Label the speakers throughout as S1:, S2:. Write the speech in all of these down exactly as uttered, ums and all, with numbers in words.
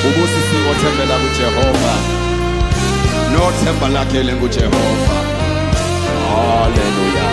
S1: ubusisi othembela kuJehova nothemba lakhe lenguJehova. Hallelujah.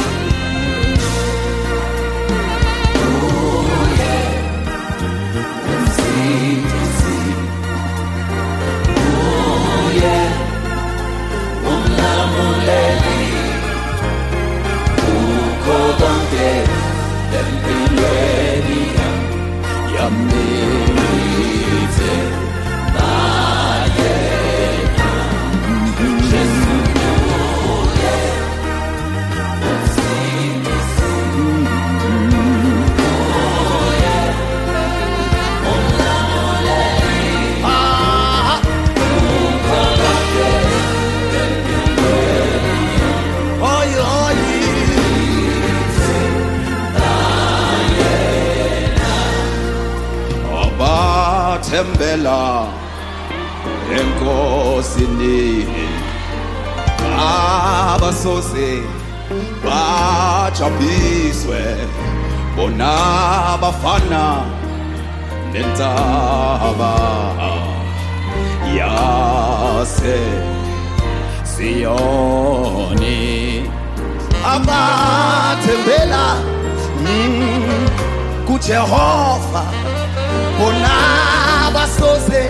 S1: Thembela enkosini abasoze bajabiswe bona bafana nentaba yase Sioni. Abathembela mm, kuJehova bona basoze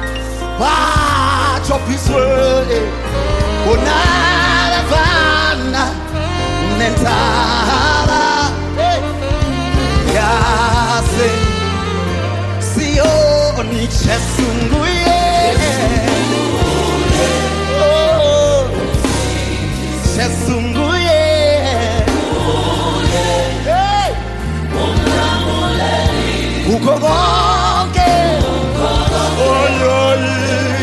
S1: bajabiswe bona bafana nentaba yase Sioni. Chesunguye oh Chesunguye hey uko konke oyoli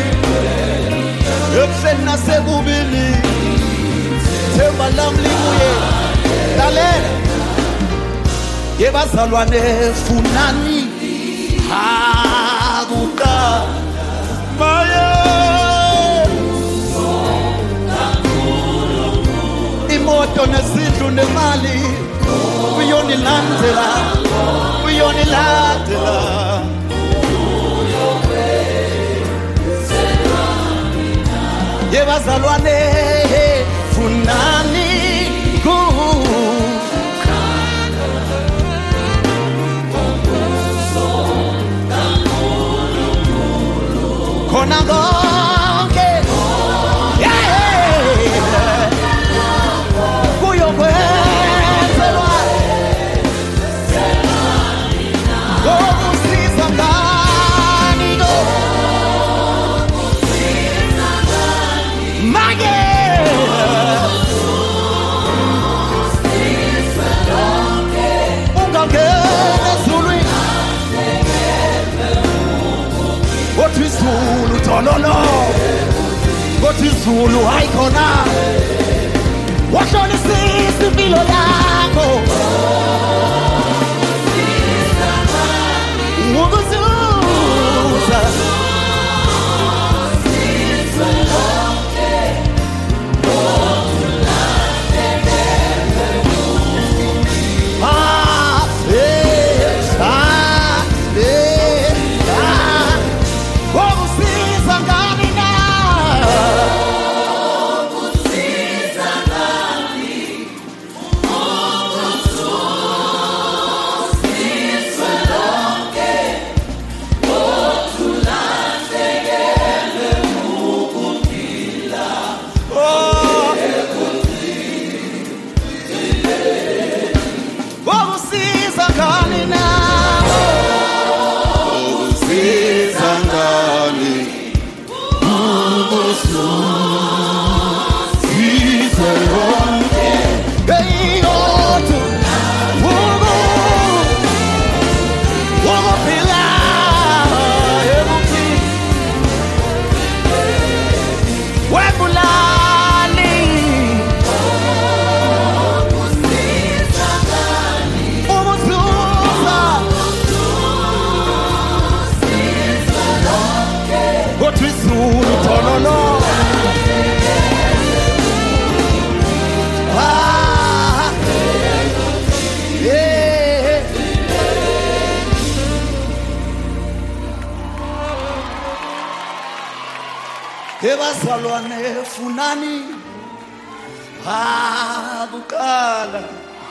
S1: ebusena sekubili themba lami libuye lalela yebazalwane funani hakuda maye imoto nezindlu nemali uyonilandela uyonilandela yebazalwane funani ku Kona konke yeah kuyo kwenzelwa ngokusiza ngani go mage ungangena ezulwini othi izulu tololo othi izulu hayikhona wahlolisisa impilo yakho ukuzuza Ebazalwane funani akukala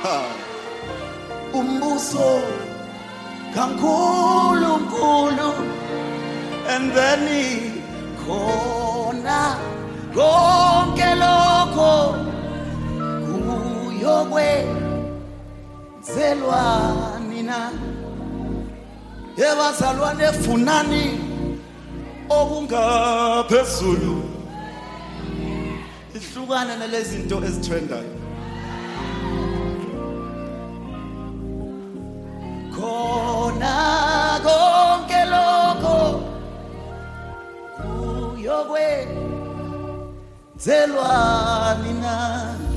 S1: umbuso kaNkulunkulu and then khona konke lokho kuyokwenzelwa nina. Ebazalwane funani okungaphezulu ihlukana nalezi zinto ezitrendayo. Khona konke lokho kuyokwenzelwa nina.